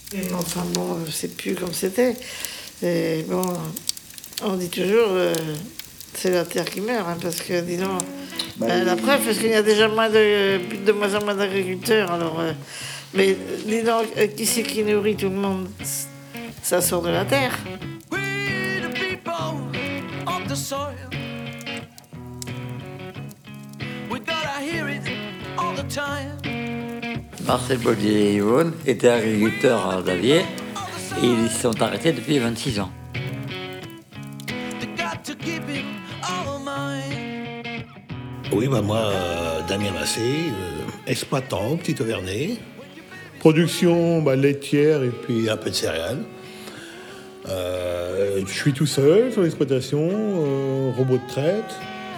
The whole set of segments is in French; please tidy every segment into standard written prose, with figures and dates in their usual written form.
Enfin bon, c'est plus comme c'était. Et bon, on dit toujours, c'est la terre qui meurt, hein, parce que, disons, la preuve, parce qu'il y a déjà de moins en moins d'agriculteurs, alors... mais dis donc, qui c'est qui nourrit tout le monde? Ça sort de la terre. We the people of the soil. We gotta hear it all the time. Marcel Bollier-Yvonne était agriculteur à Davier et ils y sont arrêtés depuis 26 ans. Oui, bah moi, Damien Massé, exploitant au Petit Auvernay. Production laitière et Puis un peu de céréales. je suis tout seul sur l'exploitation, robot de traite.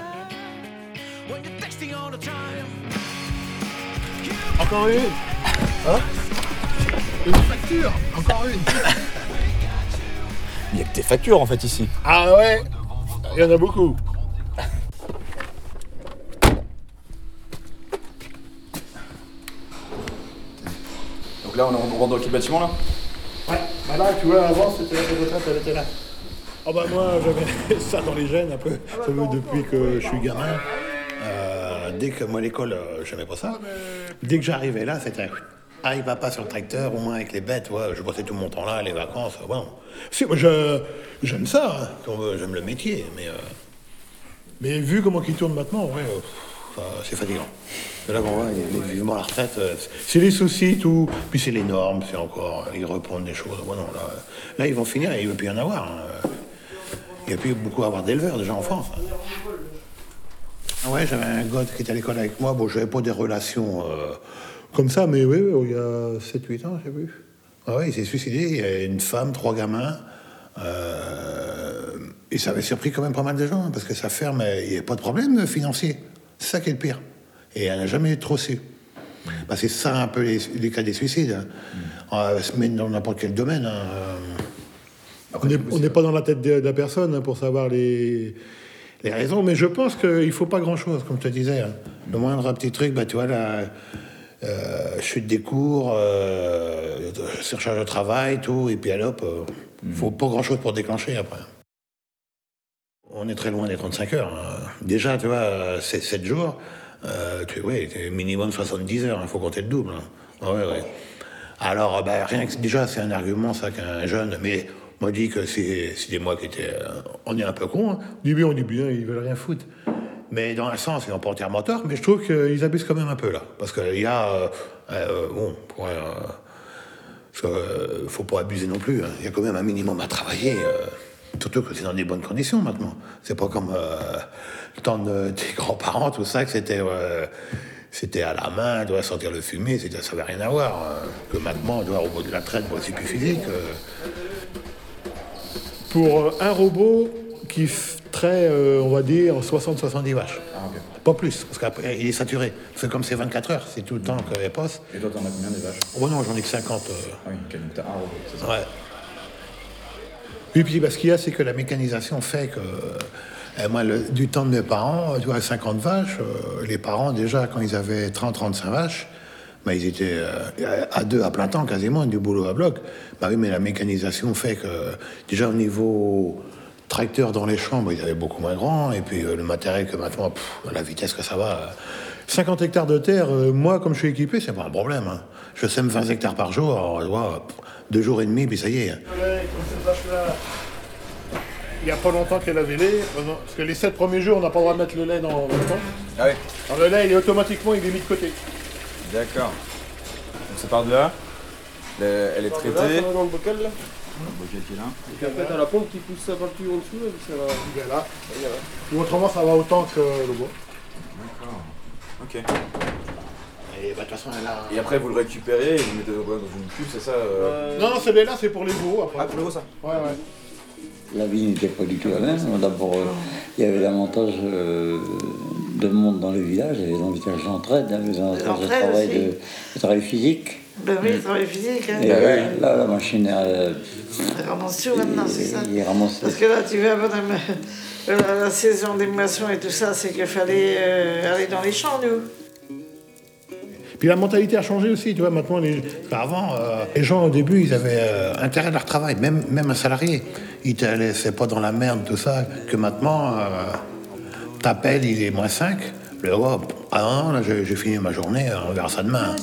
Encore une. Hein? Une facture. Encore une. Il n'y a que tes factures en fait ici. Ah ouais, il y en a beaucoup. Donc là on rentre dans quel bâtiment là? Ouais, bah là tu vois, avant c'était la retraite, elle était là. Ah bah moi j'avais ça dans les gènes un peu, ça veut depuis que je suis gamin. Dès que moi à l'école, j'aimais pas ça. Dès que j'arrivais là, c'était allez papa sur le tracteur, au moins avec les bêtes, ouais, je passais tout mon temps là, les vacances, bon. Si, moi j'aime ça, hein. J'aime le métier, Mais vu comment il tourne maintenant, ouais. c'est fatigant. C'est là qu'on voit, il est vivement à la retraite. C'est les soucis, tout. Puis c'est les normes, c'est encore. Ils reprennent des choses. Bon, non, là, ils vont finir, il ne veut plus y en avoir. Hein. Il n'y a plus beaucoup à avoir d'éleveurs déjà en France. Ah ouais, j'avais un gars qui était à l'école avec moi. Bon, je n'avais pas des relations Comme ça, mais oui, il y a 7-8 ans, je sais plus. Ah ouais, il s'est suicidé. Il y a une femme, 3 gamins. Et ça avait surpris quand même pas mal de gens, hein, parce que sa ferme, il n'y avait pas de problème financier. C'est ça qui est le pire. Et elle n'a jamais trop su. Bah, c'est ça un peu les cas des suicides. Hein. On va se mettre dans n'importe quel domaine. Hein. On n'est pas dans la tête de la personne, hein, pour savoir les raisons, mais je pense qu'il ne faut pas grand-chose, comme je te disais. Hein. Le moindre petit truc, bah, tu vois, la chute des cours, surcharge de travail, tout, et puis hop, il faut pas grand-chose pour déclencher après. On est très loin des 35 heures. Hein. Déjà, tu vois, c'est 7 jours. T'es minimum 70 heures, il faut compter le double. Hein. Ouais. Alors, rien que déjà, c'est un argument, ça, qu'un jeune. Mais on m'a dit que c'était moi qui étais. On est un peu con. Hein. Au début, on dit bien, ils veulent rien foutre. Mais dans un sens, ils n'ont pas entièrement tort, mais je trouve qu'ils abusent quand même un peu, là. Parce qu'il y a. Faut pas abuser non plus. Hein. Il y a quand même un minimum à travailler. Surtout que c'est dans des bonnes conditions maintenant. C'est pas comme le temps de tes grands-parents, tout ça, que c'était à la main, doit sortir le fumier, ça n'avait rien à voir. Que maintenant, on doit au robot de la traite, c'est plus physique. Pour un robot qui traite, on va dire, 60-70 vaches. Ah ok. Pas plus. Parce qu'après, il est saturé. Parce que comme c'est 24 heures, c'est tout le temps qu'elle passe. Et toi t'en as combien des vaches? Oh non, j'en ai que 50. Ah oui, ok, donc t'as un robot, c'est ça? Ouais. Et puis, ce qu'il y a, c'est que la mécanisation fait que, moi, du temps de mes parents, tu vois, 50 vaches, les parents, déjà, quand ils avaient 30-35 vaches, ils étaient à 2 à plein temps, quasiment, du boulot à bloc. Bah oui, mais la mécanisation fait que, déjà, au niveau tracteur dans les champs, ils avaient beaucoup moins grand, et puis le matériel que maintenant, la vitesse que ça va... 50 hectares de terre, moi, comme je suis équipé, C'est pas un problème, hein. Je sème 20 hectares par jour, alors, tu vois, 2 jours et demi, puis ça y est. Ouais, comme cette vache-là, il n'y a pas longtemps qu'elle avait lait, parce que les 7 premiers jours, on n'a pas le droit de mettre le lait dans le temps. Ah oui. Alors le lait, il est automatiquement, il est mis de côté. D'accord. Donc ça part de là. Elle est Là, traitée. ça va dans le bocal, là. Le bocal qui est là. Et puis après, t'as la pompe qui pousse sa peinture en dessous, là, puis ça va. Il est là. Ou autrement, ça va autant que le bois. D'accord. Ok. Et de toute façon, elle a... Et après vous le récupérez et vous le mettez dans une cuve, c'est ça Non, celui-là, c'est pour les veaux, après. Ah pour le haut ça? Ouais. La vie n'était pas du tout la même. D'abord, il y avait l'avantage de monde dans le village, il y avait l'avantage d'entraide, il y avait l'avantage de travail physique. Ben oui, le travail physique. Hein. Et là, la machine, Elle ramasse tout maintenant, c'est ça. il ramasse. Parce que là, tu vois, madame, la saison des moissons et tout ça, c'est qu'il fallait aller dans les champs, nous. Puis la mentalité a changé aussi, tu vois, maintenant, avant, les gens au début, ils avaient intérêt à leur travail, même un salarié. Ils te laissaient pas dans la merde, tout ça, que maintenant, t'appelles, il est -5, le ah non, là, j'ai fini ma journée, on verra ça demain.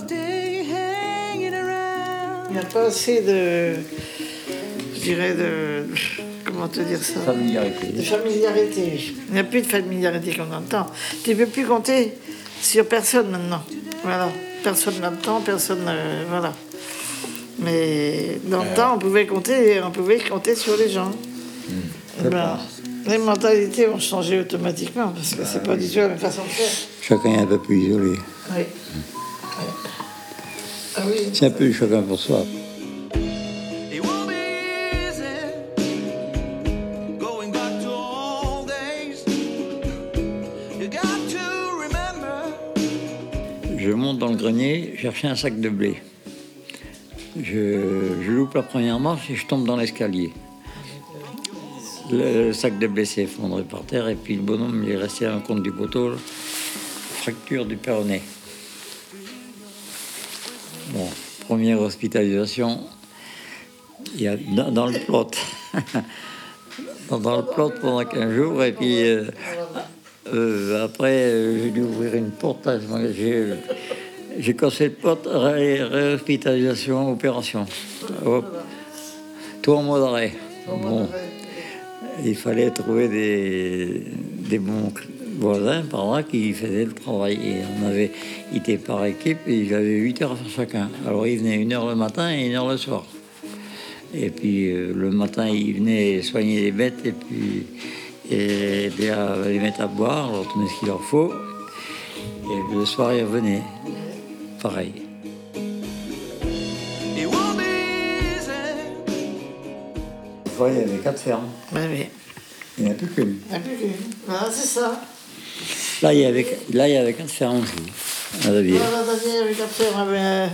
Il n'y a pas assez de... Je dirais de... Comment te dire ça? Familiarité. De familiarité. Il n'y a plus de familiarité comme dans le temps. Tu ne peux plus compter sur personne maintenant. Voilà. Personne là-dedans, personne... voilà. Mais dans le temps, on pouvait compter sur les gens. Les mentalités vont changer automatiquement parce que c'est pas du tout la même façon de faire. Chacun est un peu plus isolé. Oui. Ah oui. C'est un peu chacun pour soi. It won't be easy going back to old days. You got to remember. Je monte dans le grenier chercher un sac de blé. Je loupe la première marche et je tombe dans l'escalier. Le sac de blé s'est effondré par terre et puis le bonhomme il est resté à un compte du poteau, fracture du péroné. Bon, première hospitalisation, il y a dans le plot. Dans le plot pendant 15 jours et puis après j'ai dû ouvrir une porte. J'ai cassé le plot, réhospitalisation, opération. Hop. Tout en mode arrêt. Bon. Il fallait trouver des bons voisins par là qui faisaient le travail. Et ils étaient par équipe et ils avaient 8 heures à faire chacun. Alors ils venaient 1 heure le matin et 1 heure le soir. Et puis le matin, ils venaient soigner les bêtes et puis les mettre à boire, leur donner ce qu'il leur faut. Et le soir, ils revenaient. Pareil. It won't be easy. Il y avait 4 fermes. Oui. Il n'y en a plus qu'une. Il n'y en a plus qu'une. Voilà, c'est ça. Là, il y avait 4 fermes aussi. À la ville. Voilà, il y avait 4 fermes.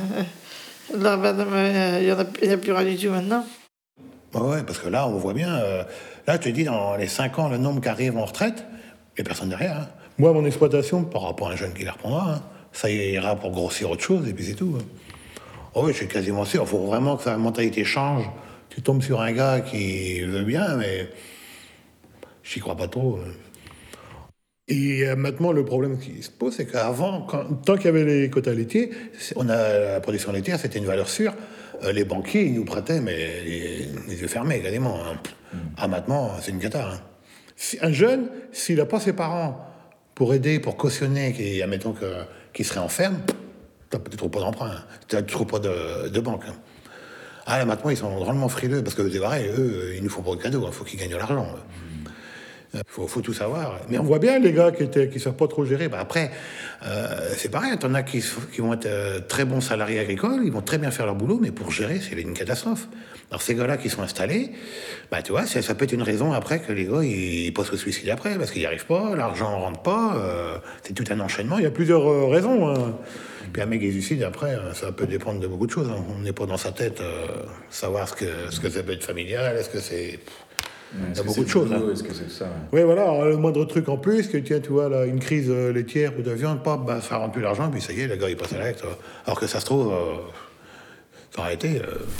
Là, il n'y a plus rien du tout maintenant. Ouais, parce que là, on voit bien. Là, je te dis, dans les 5 ans, le nombre qui arrive en retraite, il n'y a personne derrière. Hein. Moi, mon exploitation, par rapport à un jeune qui la reprendra, hein, ça ira pour grossir autre chose, et puis c'est tout. Hein. Oh oui, je suis quasiment sûr. Il faut vraiment que sa mentalité change. Tu tombes sur un gars qui veut bien, mais j'y crois pas trop. Et maintenant, le problème qui se pose, c'est qu'avant, tant qu'il y avait les quotas laitiers, la production laitière, c'était une valeur sûre. Les banquiers, ils nous prêtaient, mais les yeux fermés, quasiment. Hein. Ah, maintenant, c'est une cata. Hein. Un jeune, s'il n'a pas ses parents pour aider, pour cautionner, admettons qu'il serait en ferme, tu trouves pas d'emprunt, hein. Tu trouves pas de banque. Hein. Ah, là, maintenant, ils sont drôlement frileux, parce que c'est pareil, eux, ils nous font pas de cadeaux, il faut qu'ils gagnent de l'argent. Faut tout savoir. Mais on voit bien les gars qui savent pas trop gérer. Bah après, c'est pareil. T'en as qui vont être très bons salariés agricoles, ils vont très bien faire leur boulot, mais pour gérer, c'est une catastrophe. Alors ces gars-là qui sont installés, bah tu vois, ça peut être une raison après que les gars ils passent au suicide après, parce qu'ils n'y arrivent pas, l'argent rentre pas. C'est tout un enchaînement. Il y a plusieurs raisons. Hein. Puis un mec qui se suicide après, ça peut dépendre de beaucoup de choses. Hein. On n'est pas dans sa tête savoir ce que ça peut être familial, est-ce que c'est il y a beaucoup de choses. Est-ce que c'est ça? Oui, voilà. Alors, le moindre truc en plus, que tiens, tu vois, là, une crise laitière ou de viande, bah, ça rend plus l'argent, puis ça y est, le gars, il passe à l'acte. Alors que ça se trouve, ça aurait été.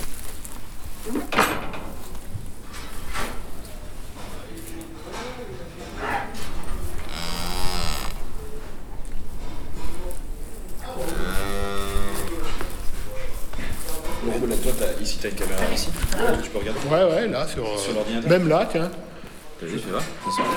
Là, toi, ici, t'as une caméra ici. Tu peux regarder. Ouais, là, sur l'ordinateur. même là, tiens. T'as juste fait là.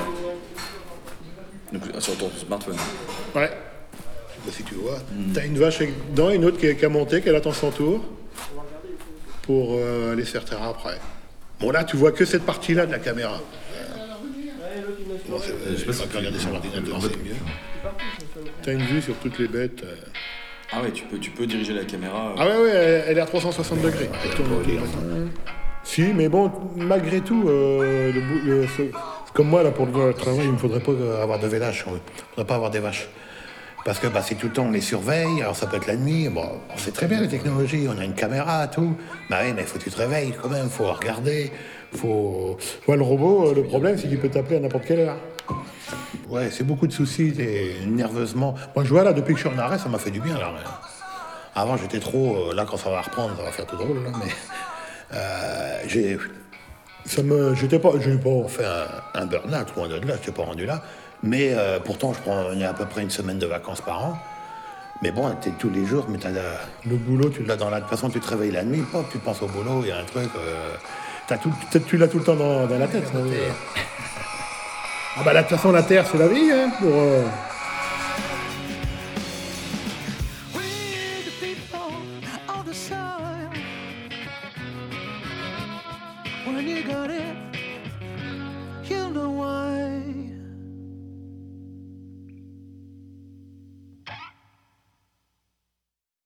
Donc, sur ton smartphone. Ouais. Bah, si tu vois, t'as une vache dedans, une autre qui a monté, qui attend son tour pour aller se faire traire après. Bon, là, tu vois que cette partie-là de la caméra. Bon, je sais pas si tu peux regarder sur l'ordinateur, c'est mieux. T'as une vue sur toutes les bêtes. Ah ouais, tu peux diriger la caméra. Ah ouais, elle est à 360 degrés. Elle tourne autour. Si, mais bon, malgré tout, comme moi, là, pour le travail, il ne me faudrait pas avoir de vélage. Il ne faudrait pas avoir des vaches. Parce que c'est tout le temps, on les surveille, alors ça peut être la nuit. Bon, c'est très bien la technologie, on a une caméra, tout. Bah oui, mais il faut que tu te réveilles quand même, il faut regarder. Ouais, le robot, le problème, c'est qu'il peut t'appeler à n'importe quelle heure. Ouais, c'est beaucoup de soucis, et nerveusement. Moi, je vois là, depuis que je suis en arrêt, ça m'a fait du bien, là. Avant, j'étais trop. Là, quand ça va reprendre, ça va faire tout drôle, là, mais. J'ai pas fait un burn-out, loin de là, je n'étais pas rendu là. Mais pourtant, je prends à peu près une semaine de vacances par an. Mais bon, t'es tous les jours, mais le boulot, tu l'as dans la... De toute façon, tu te réveilles la nuit, pop, tu penses au boulot, il y a un truc... Tu l'as tout le temps dans la tête. Ça, oui. Ah bah, de toute façon, la Terre, c'est la vie, hein, pour... We the people of the sun. When you got it